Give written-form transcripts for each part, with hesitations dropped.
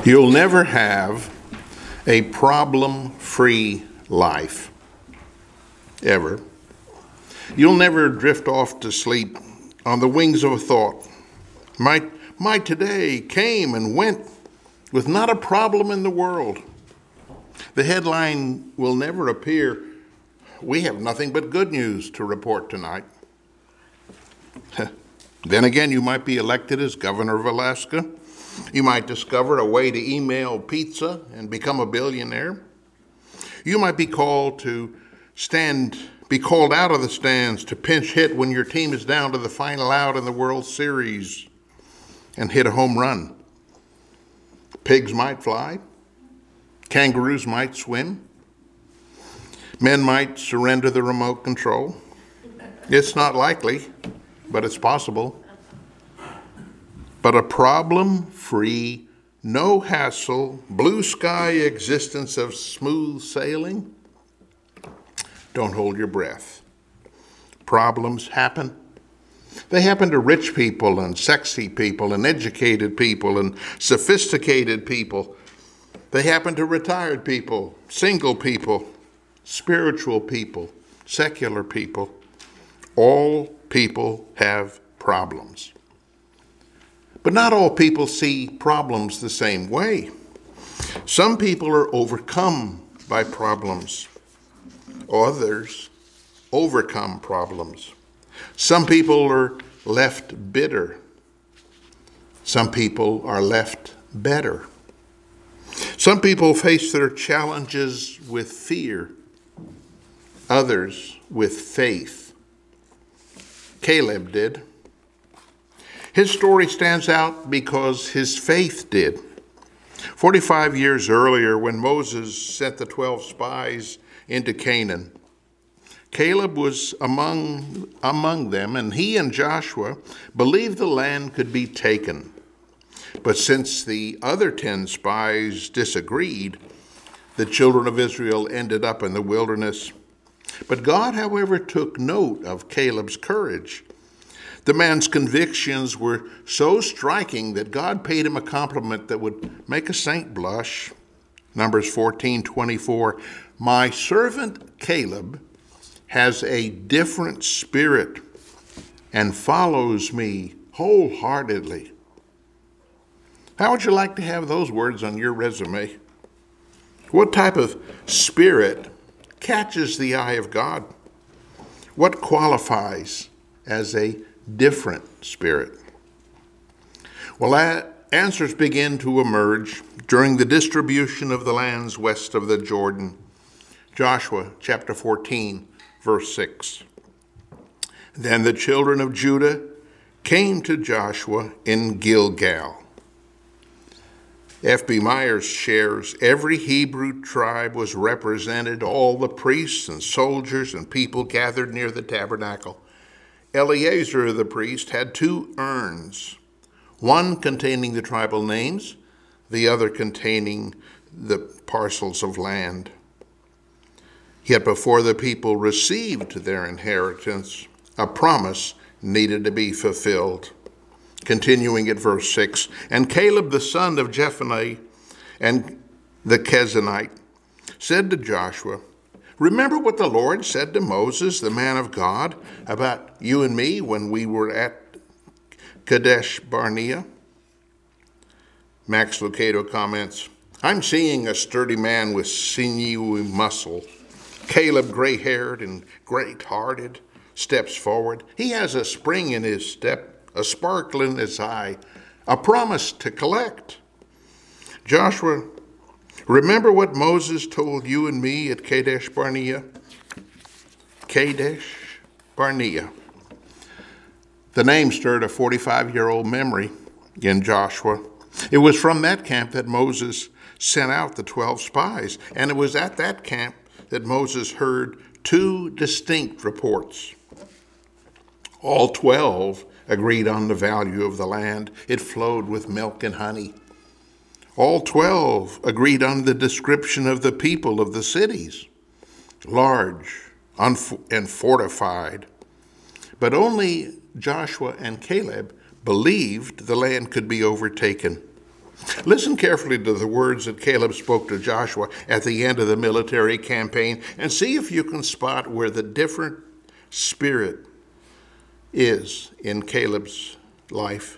You'll never have a problem-free life, ever. You'll never drift off to sleep on the wings of a thought. My today came and went with not a problem in the world. The headline will never appear, "We have nothing but good news to report tonight." Then again, you might be elected as governor of Alaska. You might discover a way to email pizza and become a billionaire. You might be called out of the stands to pinch hit when your team is down to the final out in the World Series and hit a home run. Pigs might fly. Kangaroos might swim. Men might surrender the remote control. It's not likely, but it's possible. But a problem-free, no-hassle, blue-sky existence of smooth sailing? Don't hold your breath. Problems happen. They happen to rich people and sexy people and educated people and sophisticated people. They happen to retired people, single people, spiritual people, secular people. All people have problems. But not all people see problems the same way. Some people are overcome by problems. Others overcome problems. Some people are left bitter. Some people are left better. Some people face their challenges with fear. Others with faith. Caleb did. His story stands out because his faith did. 45 years earlier, when Moses sent the 12 spies into Canaan, Caleb was among them, and he and Joshua believed the land could be taken. But since the other 10 spies disagreed, the children of Israel ended up in the wilderness. But God, however, took note of Caleb's courage. The man's convictions were so striking that God paid him a compliment that would make a saint blush. Numbers 14:24, "My servant Caleb has a different spirit and follows me wholeheartedly." How would you like to have those words on your resume? What type of spirit catches the eye of God? What qualifies as a different spirit? Well, answers begin to emerge during the distribution of the lands west of the Jordan. Joshua chapter 14, verse 6. Then the children of Judah came to Joshua in Gilgal. F.B. Myers shares, every Hebrew tribe was represented, all the priests and soldiers and people gathered near the tabernacle. Eleazar the priest had 2 urns, one containing the tribal names, the other containing the parcels of land. Yet before the people received their inheritance, a promise needed to be fulfilled. Continuing at verse 6, and Caleb the son of Jephunneh and the Kenizzite said to Joshua, "Remember what the Lord said to Moses, the man of God, about you and me when we were at Kadesh Barnea?" Max Lucado comments, "I'm seeing a sturdy man with sinewy muscle. Caleb, gray-haired and great-hearted, steps forward. He has a spring in his step, a sparkle in his eye, a promise to collect. Joshua, remember what Moses told you and me at Kadesh Barnea?" Kadesh Barnea. The name stirred a 45-year-old memory in Joshua. It was from that camp that Moses sent out the 12 spies, and it was at that camp that Moses heard 2 distinct reports. All 12 agreed on the value of the land. It flowed with milk and honey. All 12 agreed on the description of the people of the cities, large and fortified. But only Joshua and Caleb believed the land could be overtaken. Listen carefully to the words that Caleb spoke to Joshua at the end of the military campaign and see if you can spot where the different spirit is in Caleb's life.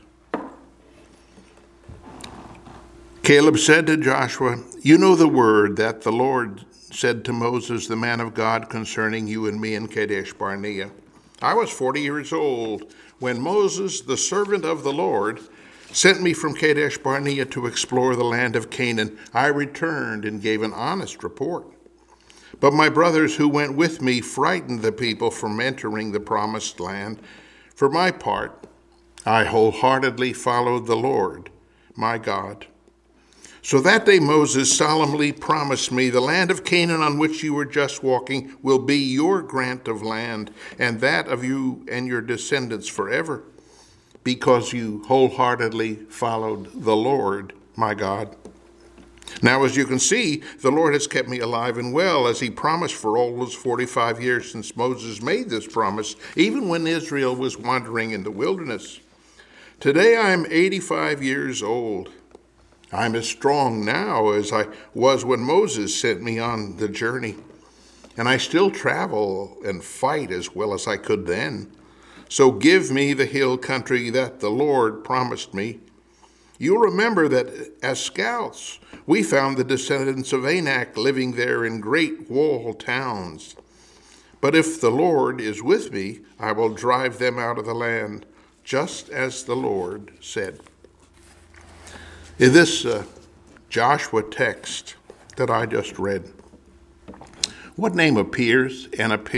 Caleb said to Joshua, "You know the word that the Lord said to Moses, the man of God, concerning you and me in Kadesh Barnea. I was 40 years old when Moses, the servant of the Lord, sent me from Kadesh Barnea to explore the land of Canaan. I returned and gave an honest report. But my brothers who went with me frightened the people from entering the promised land. For my part, I wholeheartedly followed the Lord, my God. So that day Moses solemnly promised me, the land of Canaan on which you were just walking will be your grant of land, and that of you and your descendants forever, because you wholeheartedly followed the Lord, my God. Now, as you can see, the Lord has kept me alive and well, as he promised for all those 45 years since Moses made this promise, even when Israel was wandering in the wilderness. Today I am 85 years old. I'm as strong now as I was when Moses sent me on the journey, and I still travel and fight as well as I could then. So give me the hill country that the Lord promised me. You'll remember that as scouts, we found the descendants of Anak living there in great walled towns. But if the Lord is with me, I will drive them out of the land, just as the Lord said." In this Joshua text that I just read, what name appears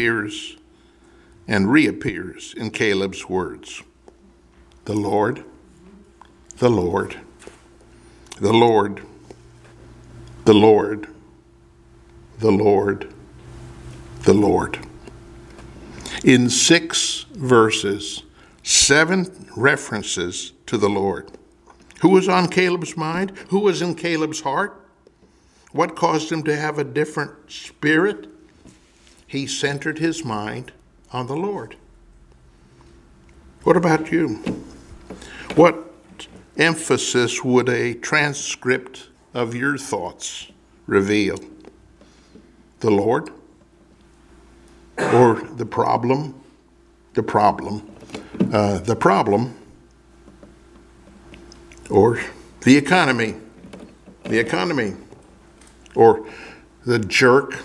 and reappears in Caleb's words? The Lord, the Lord, the Lord, the Lord, the Lord, the Lord. In 6 verses, 7 references to the Lord. Who was on Caleb's mind? Who was in Caleb's heart? What caused him to have a different spirit? He centered his mind on the Lord. What about you? What emphasis would a transcript of your thoughts reveal? The Lord? Or the problem? The problem? Or the economy, or the jerk.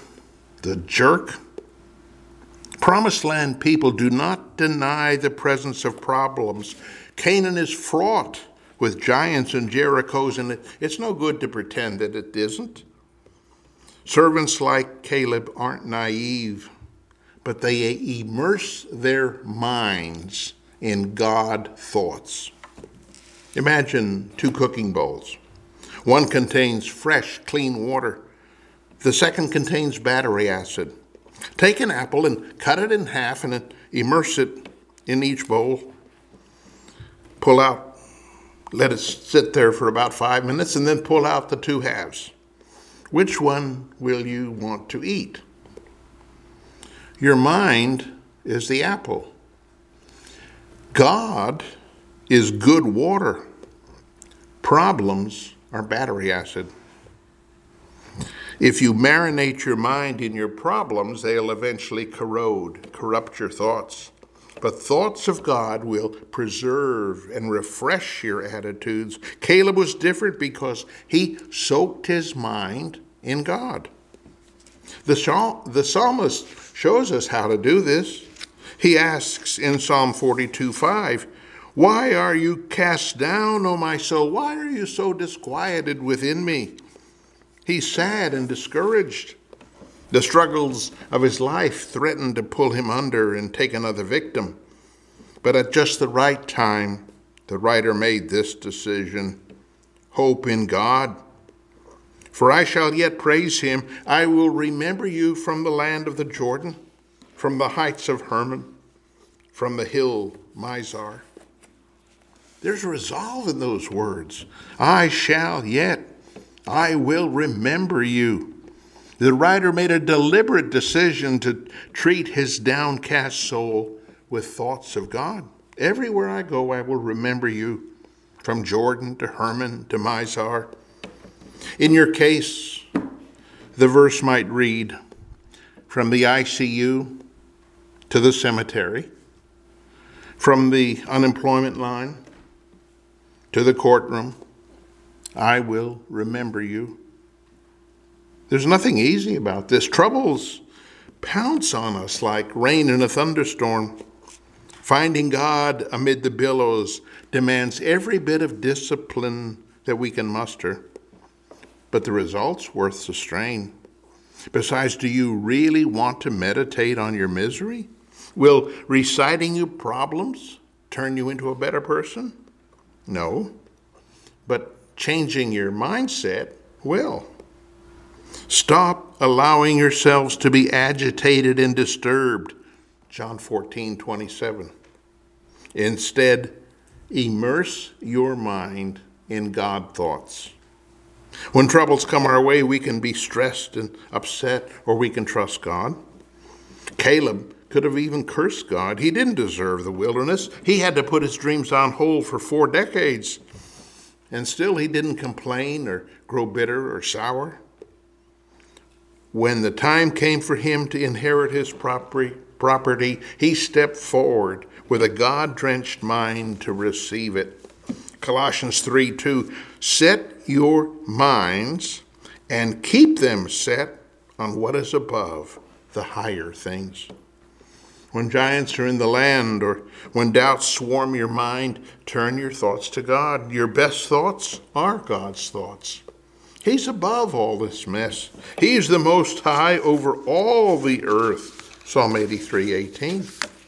Promised Land people do not deny the presence of problems. Canaan is fraught with giants and Jerichos, and it's no good to pretend that it isn't. Servants like Caleb aren't naive, but they immerse their minds in God thoughts. Imagine 2 cooking bowls. One contains fresh, clean water. The second contains battery acid. Take an apple and cut it in half and immerse it in each bowl. Pull out, let it sit there for about 5 minutes, and then pull out the 2 halves. Which one will you want to eat? Your mind is the apple. God is good water. Problems are battery acid. If you marinate your mind in your problems, they'll eventually corrupt your thoughts. But thoughts of God will preserve and refresh your attitudes. Caleb was different because he soaked his mind in God. The psalmist shows us how to do this. He asks in Psalm 42:5, "Why are you cast down, O my soul? Why are you so disquieted within me?" He's sad and discouraged. The struggles of his life threatened to pull him under and take another victim. But at just the right time, the writer made this decision: hope in God. For I shall yet praise him. I will remember you from the land of the Jordan, from the heights of Hermon, from the hill Mizar. There's resolve in those words. I shall yet. I will remember you. The writer made a deliberate decision to treat his downcast soul with thoughts of God. Everywhere I go, I will remember you. from Jordan to Hermon to Mizar. In your case, the verse might read, from the ICU to the cemetery, from the unemployment line to the courtroom, I will remember you. There's nothing easy about this. Troubles pounce on us like rain in a thunderstorm. Finding God amid the billows demands every bit of discipline that we can muster. But the result's worth the strain. Besides, do you really want to meditate on your misery? Will reciting your problems turn you into a better person? No. But changing your mindset will. Stop allowing yourselves to be agitated and disturbed. John 14:27. Instead, immerse your mind in God thoughts. When troubles come our way, we can be stressed and upset, or we can trust God. Caleb could have even cursed God. He didn't deserve the wilderness. He had to put his dreams on hold for 4 decades. And still he didn't complain or grow bitter or sour. When the time came for him to inherit his property, he stepped forward with a God-drenched mind to receive it. Colossians 3:2, set your minds and keep them set on what is above, the higher things. When giants are in the land or when doubts swarm your mind, turn your thoughts to God. Your best thoughts are God's thoughts. He's above all this mess. He's the Most High over all the earth. Psalm 83:18.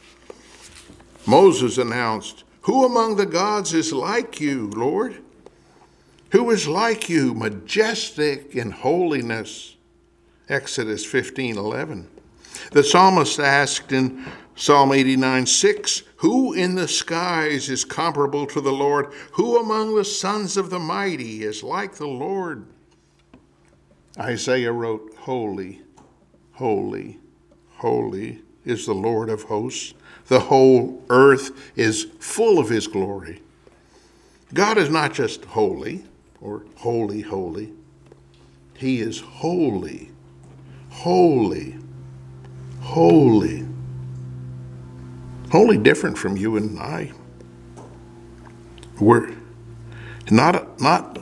Moses announced, who among the gods is like you, Lord? Who is like you, majestic in holiness? Exodus 15:11. The psalmist asked in Psalm 89:6, who in the skies is comparable to the Lord? Who among the sons of the mighty is like the Lord? Isaiah wrote, holy, holy, holy is the Lord of hosts. The whole earth is full of his glory. God is not just holy or holy, holy. He is holy, holy, holy. Wholly different from you and I. We're not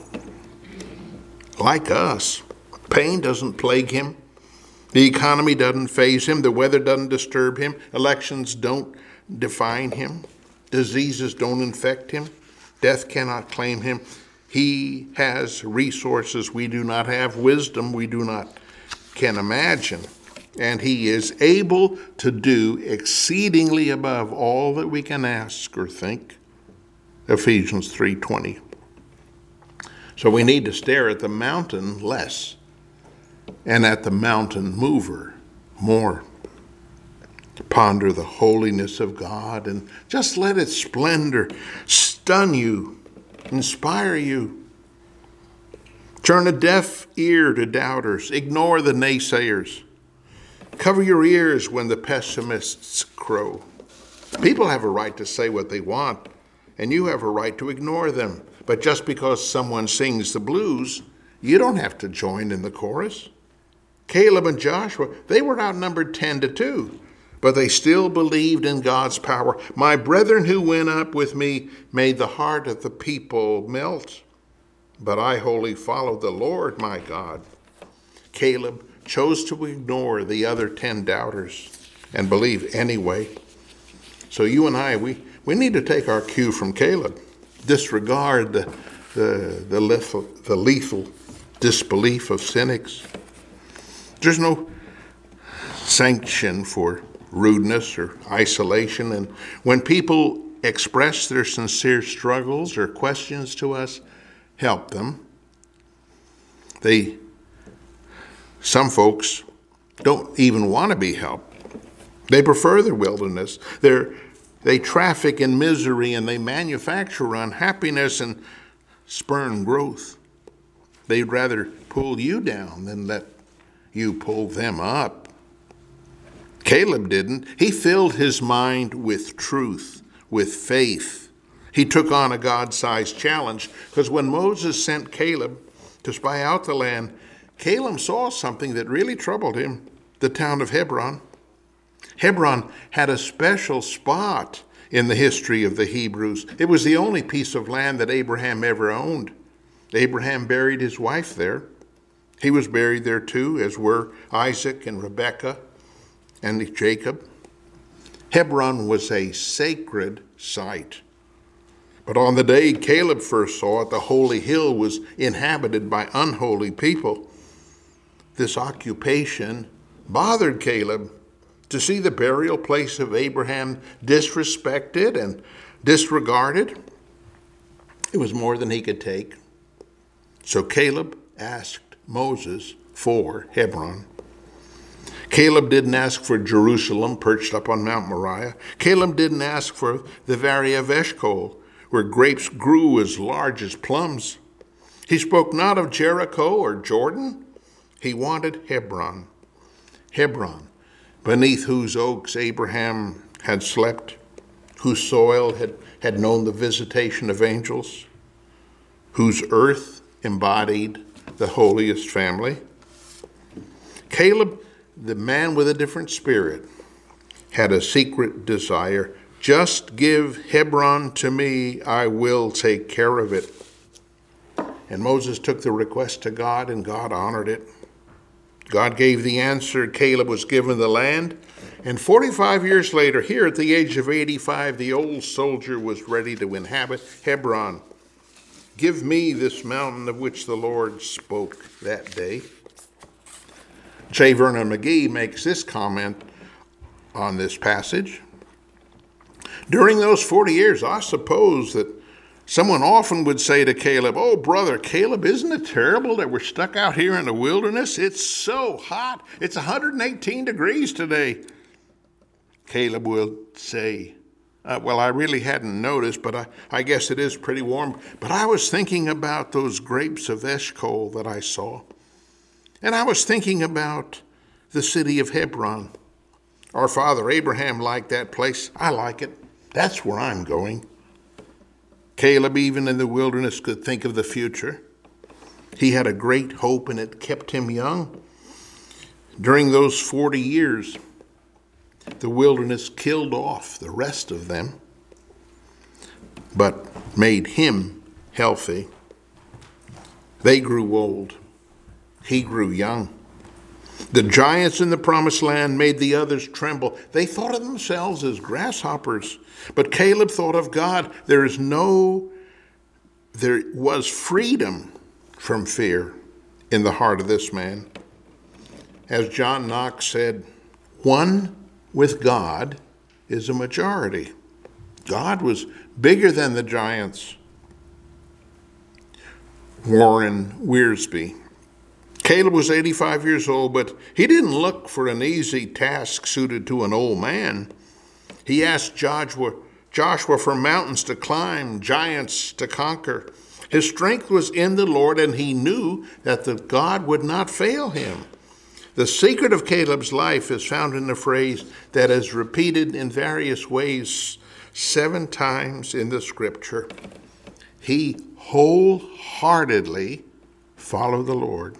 like us. Pain doesn't plague him. The economy doesn't faze him. The weather doesn't disturb him. Elections don't define him. Diseases don't infect him. Death cannot claim him. He has resources we do not have, wisdom we can imagine. And he is able to do exceedingly above all that we can ask or think. Ephesians 3:20. So we need to stare at the mountain less and at the mountain mover more. Ponder the holiness of God and just let its splendor stun you, inspire you. Turn a deaf ear to doubters. Ignore the naysayers. Cover your ears when the pessimists crow. People have a right to say what they want, and you have a right to ignore them. But just because someone sings the blues, you don't have to join in the chorus. Caleb and Joshua, they were outnumbered 10-2, but they still believed in God's power. My brethren who went up with me made the heart of the people melt, but I wholly followed the Lord my God. Caleb chose to ignore the other 10 doubters and believe anyway. So you and I, we need to take our cue from Caleb. Disregard the lethal disbelief of cynics. There's no sanction for rudeness or isolation. And when people express their sincere struggles or questions to us, help them. Some folks don't even want to be helped. They prefer the wilderness. They traffic in misery and they manufacture unhappiness and spurn growth. They'd rather pull you down than let you pull them up. Caleb didn't. He filled his mind with truth, with faith. He took on a God-sized challenge, because when Moses sent Caleb to spy out the land, Caleb saw something that really troubled him, the town of Hebron. Hebron had a special spot in the history of the Hebrews. It was the only piece of land that Abraham ever owned. Abraham buried his wife there. He was buried there too, as were Isaac and Rebekah and Jacob. Hebron was a sacred site. But on the day Caleb first saw it, the holy hill was inhabited by unholy people. This occupation bothered Caleb. To see the burial place of Abraham disrespected and disregarded, it was more than he could take. So Caleb asked Moses for Hebron. Caleb didn't ask for Jerusalem perched up on Mount Moriah. Caleb didn't ask for the Valley of Eshcol, where grapes grew as large as plums. He spoke not of Jericho or Jordan. He wanted Hebron. Hebron, beneath whose oaks Abraham had slept, whose soil had known the visitation of angels, whose earth embodied the holiest family. Caleb, the man with a different spirit, had a secret desire. Just give Hebron to me, I will take care of it. And Moses took the request to God, and God honored it. God gave the answer. Caleb was given the land. And 45 years later, here at the age of 85, the old soldier was ready to inhabit Hebron. Give me this mountain of which the Lord spoke that day. J. Vernon McGee makes this comment on this passage. During those 40 years, I suppose that someone often would say to Caleb, "Oh, brother Caleb, isn't it terrible that we're stuck out here in the wilderness? It's so hot. It's 118 degrees today." Caleb will say, "Well, I really hadn't noticed, but I guess it is pretty warm. But I was thinking about those grapes of Eshcol that I saw. And I was thinking about the city of Hebron. Our father Abraham liked that place. I like it. That's where I'm going." Caleb, even in the wilderness, could think of the future. He had a great hope, and it kept him young. During those 40 years, the wilderness killed off the rest of them, but made him healthy. They grew old. He grew young. The giants in the promised land made the others tremble. They thought of themselves as grasshoppers, but Caleb thought of God. There was freedom from fear in the heart of this man. As John Knox said, one with God is a majority. God was bigger than the giants. Warren Wiersbe. Caleb was 85 years old, but he didn't look for an easy task suited to an old man. He asked Joshua for mountains to climb, giants to conquer. His strength was in the Lord, and he knew that the God would not fail him. The secret of Caleb's life is found in a phrase that is repeated in various ways 7 times in the scripture. He wholeheartedly followed the Lord,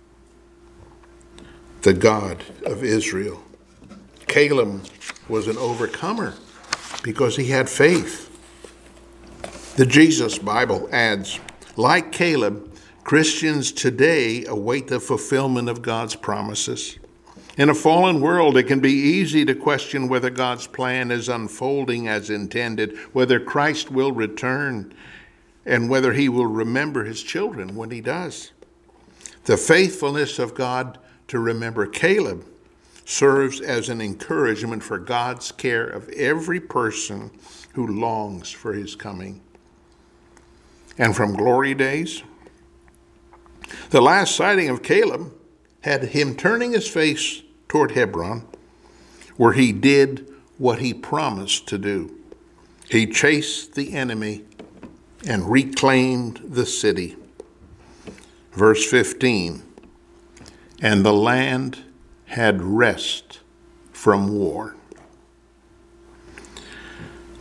the God of Israel. Caleb was an overcomer because he had faith. The Jesus Bible adds, like Caleb, Christians today await the fulfillment of God's promises. In a fallen world, it can be easy to question whether God's plan is unfolding as intended, whether Christ will return, and whether he will remember his children when he does. The faithfulness of God to remember Caleb serves as an encouragement for God's care of every person who longs for his coming. And from glory days, the last sighting of Caleb had him turning his face toward Hebron, where he did what he promised to do. He chased the enemy and reclaimed the city. Verse 15, and the land had rest from war.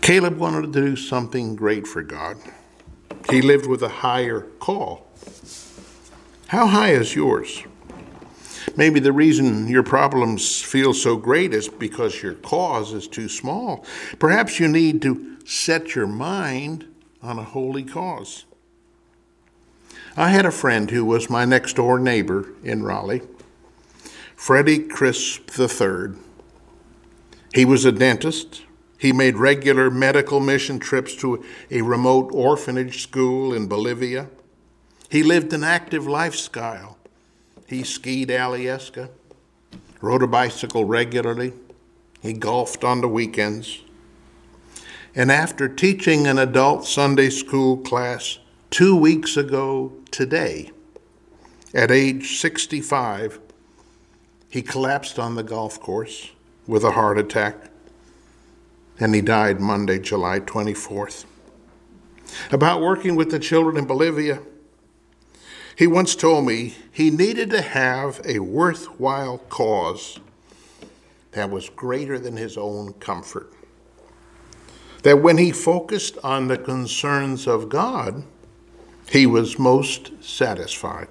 Caleb wanted to do something great for God. He lived with a higher call. How high is yours? Maybe the reason your problems feel so great is because your cause is too small. Perhaps you need to set your mind on a holy cause. I had a friend who was my next door neighbor in Raleigh, Freddie Crisp III. He was a dentist. He made regular medical mission trips to a remote orphanage school in Bolivia. He lived an active lifestyle. He skied Alyeska, rode a bicycle regularly. He golfed on the weekends. And after teaching an adult Sunday school class 2 weeks ago today, at age 65, he collapsed on the golf course with a heart attack, and he died Monday, July 24th. About working with the children in Bolivia, he once told me he needed to have a worthwhile cause that was greater than his own comfort. That when he focused on the concerns of God, he was most satisfied.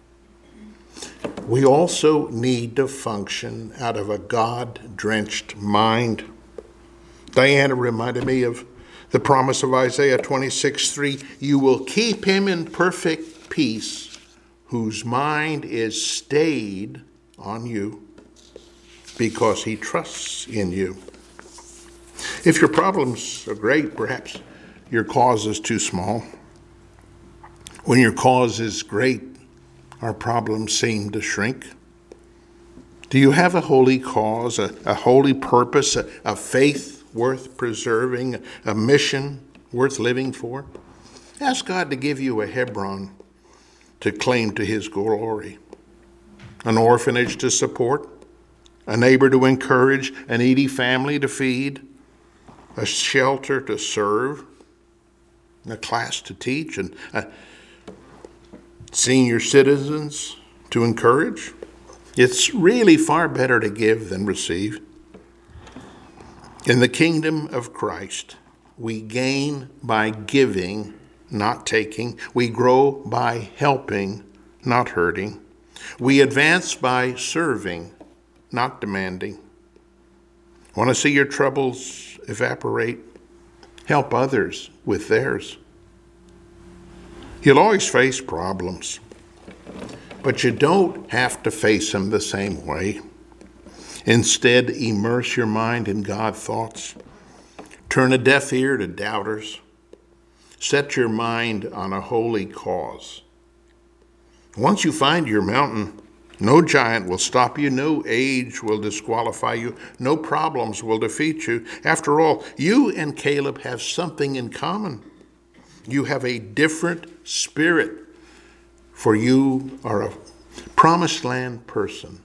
We also need to function out of a God-drenched mind. Diana reminded me of the promise of Isaiah 26:3. You will keep him in perfect peace, whose mind is stayed on you, because he trusts in you. If your problems are great, perhaps your cause is too small. When your cause is great, our problems seem to shrink. Do you have a holy cause, a holy purpose, a faith worth preserving, a mission worth living for? Ask God to give you a Hebron to claim to his glory, an orphanage to support, a neighbor to encourage, a needy family to feed, a shelter to serve, a class to teach, and senior citizens to encourage. It's really far better to give than receive. In the kingdom of Christ, we gain by giving, not taking. We grow by helping, not hurting. We advance by serving, not demanding. Want to see your troubles evaporate? Help others with theirs. You'll always face problems, but you don't have to face them the same way. Instead, immerse your mind in God thoughts. Turn a deaf ear to doubters. Set your mind on a holy cause. Once you find your mountain, no giant will stop you, no age will disqualify you, no problems will defeat you. After all, you and Caleb have something in common. You have a different spirit, for you are a promised land person,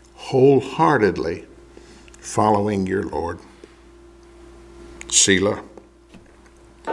wholeheartedly following your Lord. Selah.